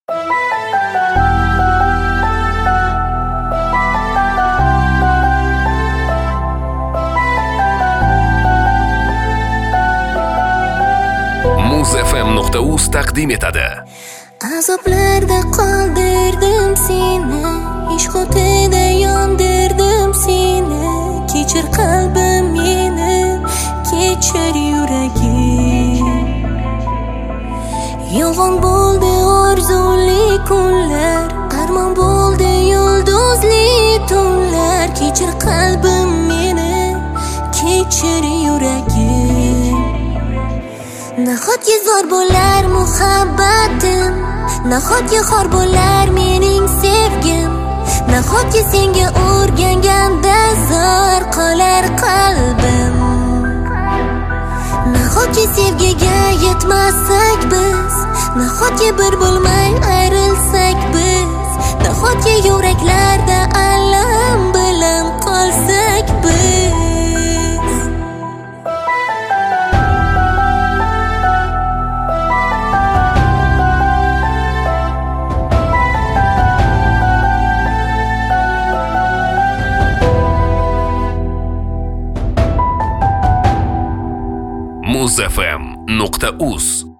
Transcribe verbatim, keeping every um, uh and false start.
muz f m nuqta uz taqdim etadi. Azoblarda qoldirdim seni, ishq o'tida yondirdim seni. Kechir qalbim meni, kechir yuragim. Yolg'on bo'ldi orzuli kunlar, armon bo'ldi yulduzli tunlar. Kechir qalbim meni, kechir yuragim. Nahotki zo'r bo'lar muhabbatim, nahotki xor bo'lar mening sevgim, nahotki senga o'rganganda zo'r qolar qalbim. Nahotki sevgiga yetmasak biz, nahotki bir bo'lmay ayrilsak biz, nahotki yuraklarda alam bilan qolsak biz. muz f m nuqta uz